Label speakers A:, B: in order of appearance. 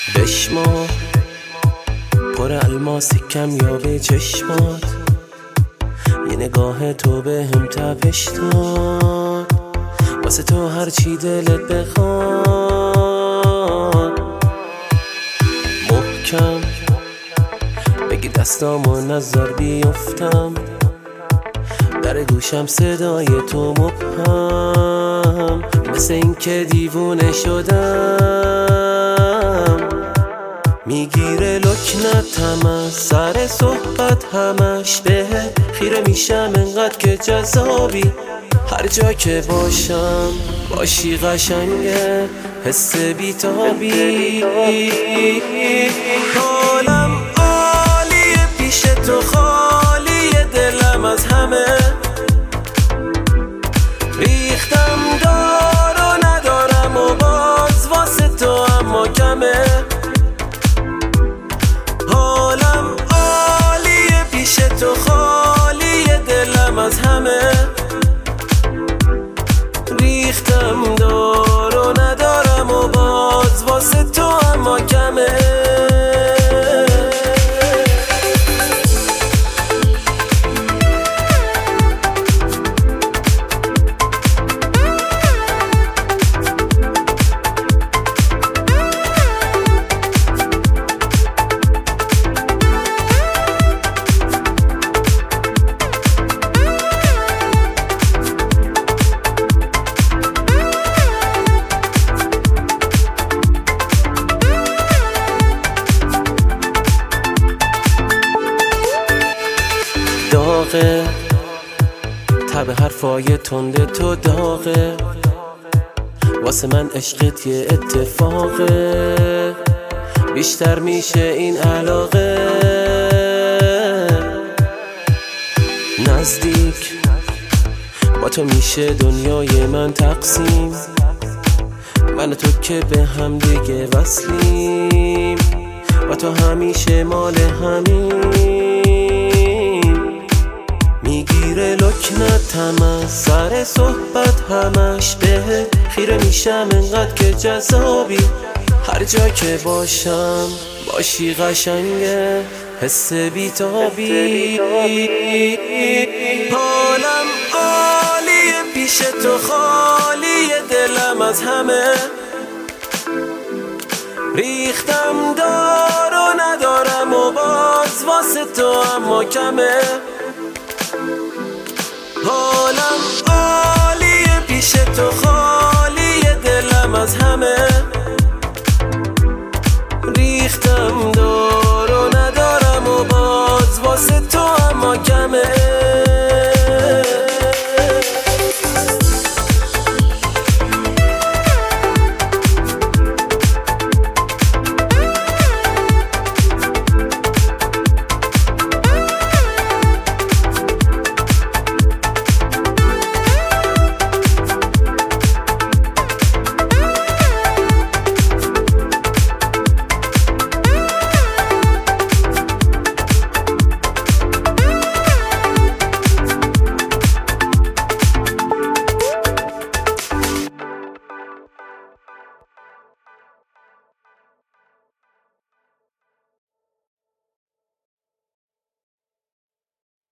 A: بشما پر الماس کمیاب چشمات، یه نگاه تو به هم تپش داد، واسه تو هر چی دلت بخواد. محکم بگی دستامو نذار بیفتم، در گوشم صدای تو مبهم، مثل این که دیوونه شدم. میگیره لکنتم از سر صحبت همش، به خیره میشم انقدر که جذابی. هر جا که باشم باشی قشنگه، حس بیتابی. حالم عالیه پیش تو، خالیه دلم از همه. ریختم دار و ندارم و باز واسه تو اما کمه. حالم عالیه پیش تو، خالیه دلم از همه. ریختم دار و ندارم و باز واسه تو اما کمه. داغه تب حرفای تنده تو، داغه واسه من عشقت یه اتفاقه. بیشتر میشه این علاقه. نزدیک با تو میشه دنیای من تقسیم، من و تو که به هم دیگه وصلیم، با تو همیشه مال همین. میگیره لکنتم از سر صحبت همش، به خیره میشم انقدر که جذابی. هر جا که باشم باشی قشنگه، حس بیتابی. حالم عالیه پیش تو، خالیه دلم از همه. ریختم دار و ندارم و باز واسه تو اما کمه. حالم عالیه پیش تو، خالیه دلم از همه.